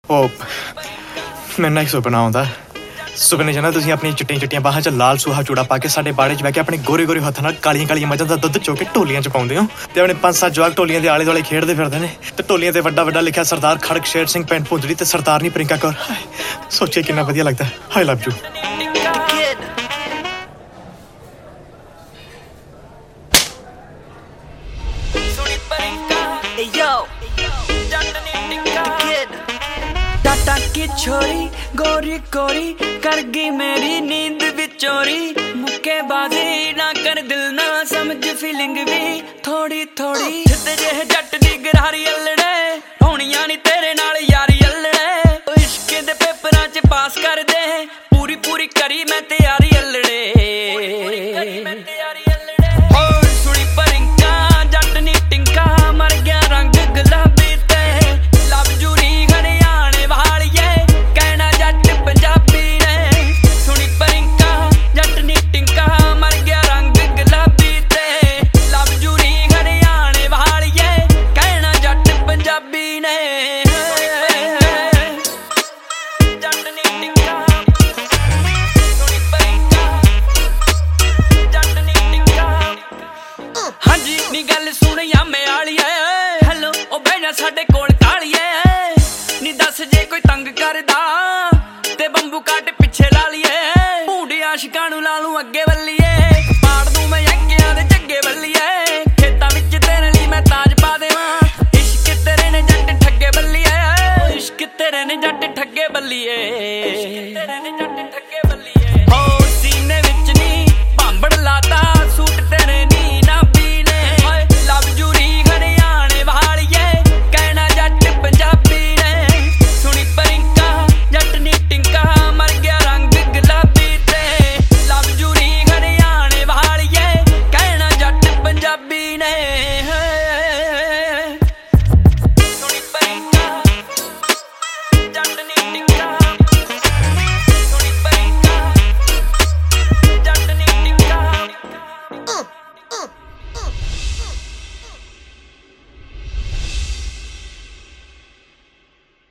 ਮੈਨੂੰ ਨਾ ਇੱਕ ਸੁਪਨਾ ਆਉਂਦਾ। ਸੁਪਨੇ 'ਚ ਨਾ ਤੁਸੀਂ ਆਪਣੀਆਂ ਚਿੱਟੀਆਂ ਚਿੱਟੀਆਂ ਬਾਹਾਂ 'ਚ ਲਾਲ ਸੂਹਾ ਚੂੜਾ ਪਾ ਕੇ ਸਾਡੇ ਬਾੜੇ 'ਚ ਬਹਿ ਕੇ ਆਪਣੇ ਗੋਰੇ ਗੋਰੇ ਹੱਥਾਂ ਨਾਲ ਕਾਲੀਆਂ ਕਾਲੀਆਂ ਮੱਝਾਂ ਦਾ ਦੁੱਧ ਚੋ ਕੇ ਢੋਲੀਆਂ 'ਚ ਪਾਉਂਦੇ ਹੋ ਤੇ ਆਪਣੇ 5-7 ਜਵਾਕ ਢੋਲੀਆਂ ਦੇ ਆਲੇ ਦੁਆਲੇ ਖੇਡਦੇ ਫਿਰਦੇ ਨੇ ਤੇ ਢੋਲੀਆਂ ਤੇ ਵੱਡਾ ਵੱਡਾ ਲਿਖਿਆ ਸਰਦਾਰ ਖੜਕ ਸ਼ੇਰ ਸਿੰਘ ਪਿੰਡ ਭੁੰਦੜੀ ਤੇ ਸਰਦਾਰਨੀ ਪ੍ਰਿੰਕਾ ਕੌਰ। ਸੋਚੇ ਕਿੰਨਾ ਵਧੀਆ ਲੱਗਦਾ। ਆਈ ਲਵ ਯੂ। टाटा की छोरी गोरी गोरी कर गई मेरी नींद भी चोरी मुक्केबाजी ना कर दिल ना समझ फीलिंग भी थोड़ी थोड़ी तेरे जट दी गरारी अल्लड़े होनियां नी तेरे नाल यारी अल्लड़े इश्क दे पेपरां च पास कर दे पूरी पूरी करी मैं तैयारी अल्लड़े सुनी परिंका जट नी टिंका मर गया रंग गुलाबी ते लव जूरी हरियाणे वालिए कहना जट पंजाबी ने सुनी परिंका जट नी टिंका मर गया रंग गुलाबी ते लव जूरी हरियाणे वालिए कहना जट पंजाबी ने जट नी टिंका सुनी परिंका जट नी टिंका हाँ जी नी गल सुनिया मैं आलिए हेलो ओ बहना साडे कोल कालिए नी दस जे कोई तंग करदा ते बंबू काट पिछे ला लिए भूंडे आशिकां नूं ला लूं अगे वल्लीए पाड़ दूं मैं अग्गियां दे जग्गे वल्लीए खेतां विच तेरे लई मैं ताज पा देवां इश्क तेरे ने जट ठगे बल्लीए इश्क तेरे ने जट ठगे बल्लीए।